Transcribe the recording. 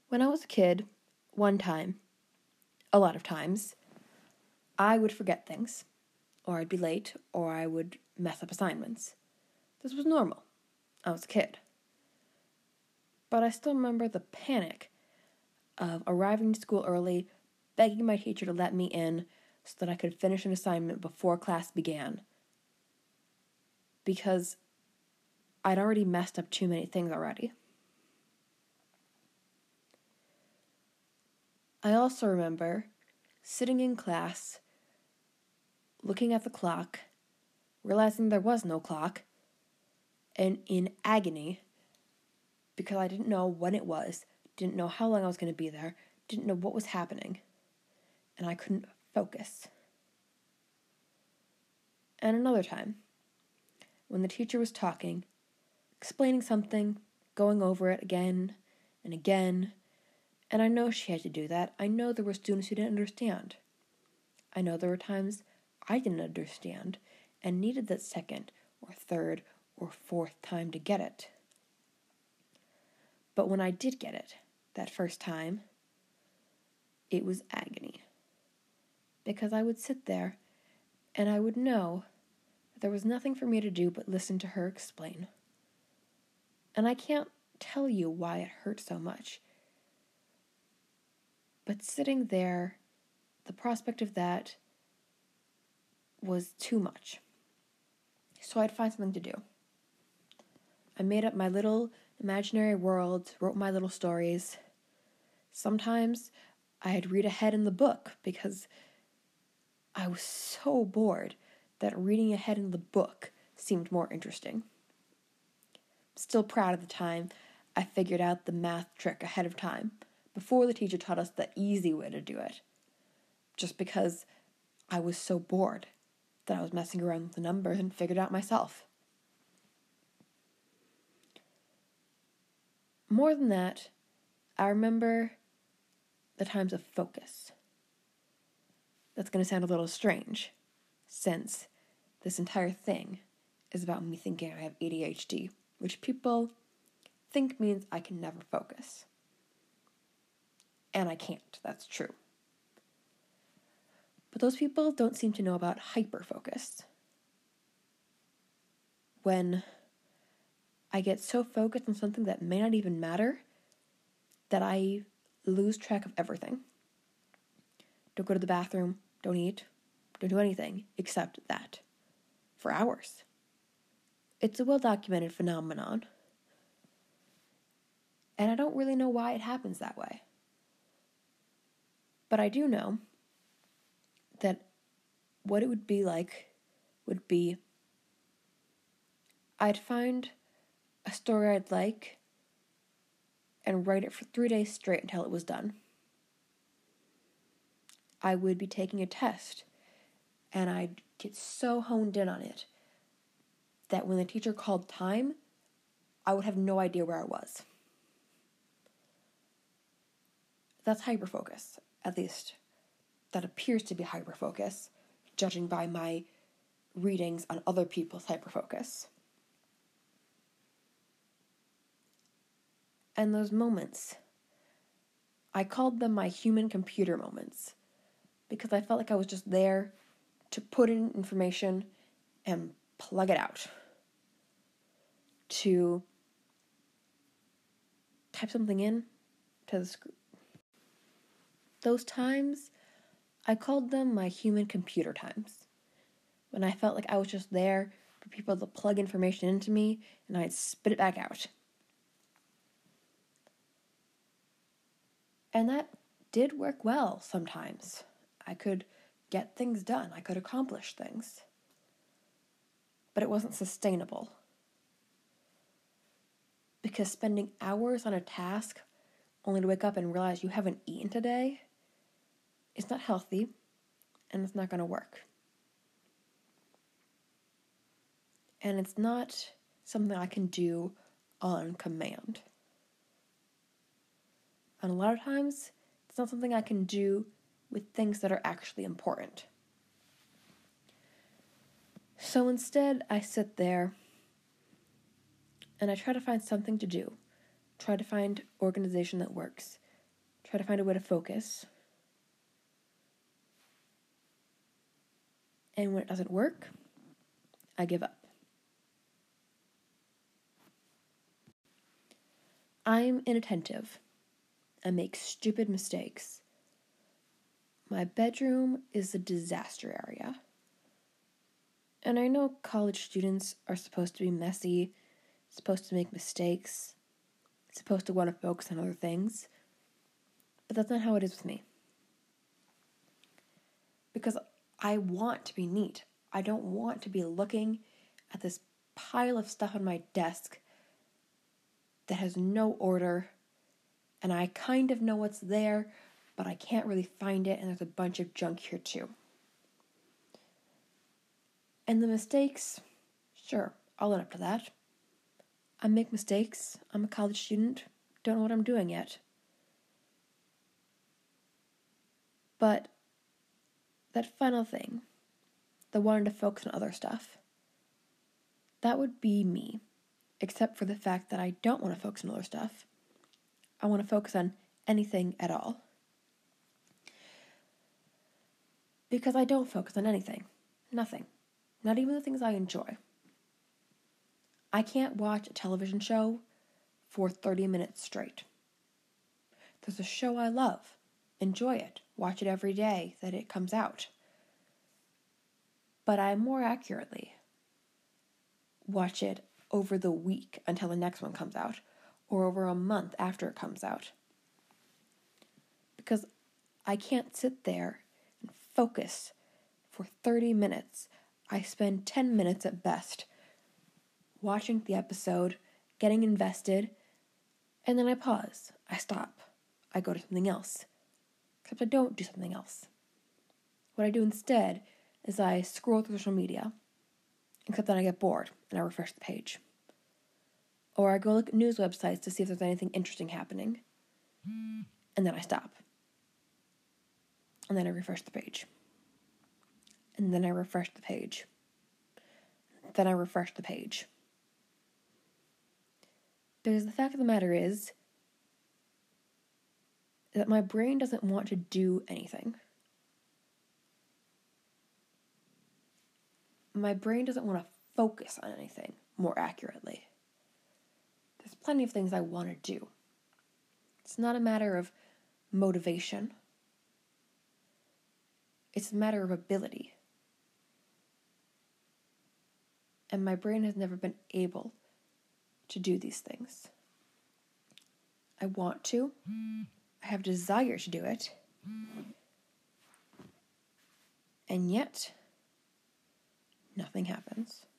When I was a kid, one time, a lot of times, I would forget things, or I'd be late, or I would mess up assignments. This was normal. I was a kid. But I still remember the panic of arriving to school early, begging my teacher to let me in so that I could finish an assignment before class began. Because I'd already messed up too many things already. I also remember sitting in class, looking at the clock, realizing there was no clock, and in agony because I didn't know when it was, didn't know how long I was going to be there, didn't know what was happening, and I couldn't focus. And another time, when the teacher was talking, explaining something, going over it again and again, and I know she had to do that. I know there were students who didn't understand. I know there were times I didn't understand and needed that second or third or fourth time to get it. But when I did get it, that first time, it was agony. Because I would sit there and I would know that there was nothing for me to do but listen to her explain. And I can't tell you why it hurt so much. But sitting there, the prospect of that was too much. So I'd find something to do. I made up my little imaginary world, wrote my little stories. Sometimes I'd read ahead in the book because I was so bored that reading ahead in the book seemed more interesting. Still proud of the time I figured out the math trick ahead of time, before the teacher taught us the easy way to do it, just because I was so bored that I was messing around with the numbers and figured it out myself. More than that, I remember the times of focus. That's going to sound a little strange, since this entire thing is about me thinking I have ADHD, which people think means I can never focus. And I can't, that's true. But those people don't seem to know about hyperfocus. When I get so focused on something that may not even matter that I lose track of everything. Don't go to the bathroom, don't eat, don't do anything except that for hours. It's a well-documented phenomenon. And I don't really know why it happens that way. But I do know that what it would be like would be I'd find a story I'd like and write it for 3 days straight until it was done. I would be taking a test and I'd get so honed in on it that when the teacher called time, I would have no idea where I was. That's hyperfocus, at least that appears to be hyperfocus, judging by my readings on other people's hyperfocus. And those moments, I called them my human computer moments because I felt like I was just there to put in information and plug it out, to type something in to the screen. Those times, I called them my human computer times, when I felt like I was just there for people to plug information into me and I'd spit it back out. And that did work well sometimes. I could get things done. I could accomplish things. But it wasn't sustainable. Because spending hours on a task only to wake up and realize you haven't eaten today is not healthy and it's not going to work. And it's not something I can do on command. And a lot of times, it's not something I can do with things that are actually important. So instead, I sit there and I try to find something to do. Try to find organization that works. try to find a way to focus. And when it doesn't work, I give up. I'm inattentive. I make stupid mistakes. My bedroom is a disaster area. And I know college students are supposed to be messy, supposed to make mistakes, supposed to want to focus on other things, but that's not how it is with me. Because I want to be neat. I don't want to be looking at this pile of stuff on my desk that has no order, and I kind of know what's there, but I can't really find it, and there's a bunch of junk here too. And the mistakes, sure, I'll own up to that. I make mistakes. I'm a college student. Don't know what I'm doing yet. But that final thing, the wanting to focus on other stuff, that would be me, except for the fact that I don't want to focus on other stuff. I want to focus on anything at all. Because I don't focus on anything. Nothing. Not even the things I enjoy. I can't watch a television show for 30 minutes straight. There's a show I love. Enjoy it. Watch it every day that it comes out. But I more accurately watch it over the week until the next one comes out, or over a month after it comes out. Because I can't sit there and focus for 30 minutes. I spend 10 minutes at best watching the episode, getting invested, and then I pause. I stop. I go to something else. Except I don't do something else. What I do instead is I scroll through social media, except then I get bored and I refresh the page. Or I go look at news websites to see if there's anything interesting happening, and then I stop. And then I refresh the page. And then I refresh the page. Then I refresh the page. Because the fact of the matter is that my brain doesn't want to do anything. My brain doesn't want to focus on anything more accurately. There's plenty of things I want to do. It's not a matter of motivation. It's a matter of ability. And my brain has never been able to do these things. I want to. I have desire to do it. And yet, nothing happens.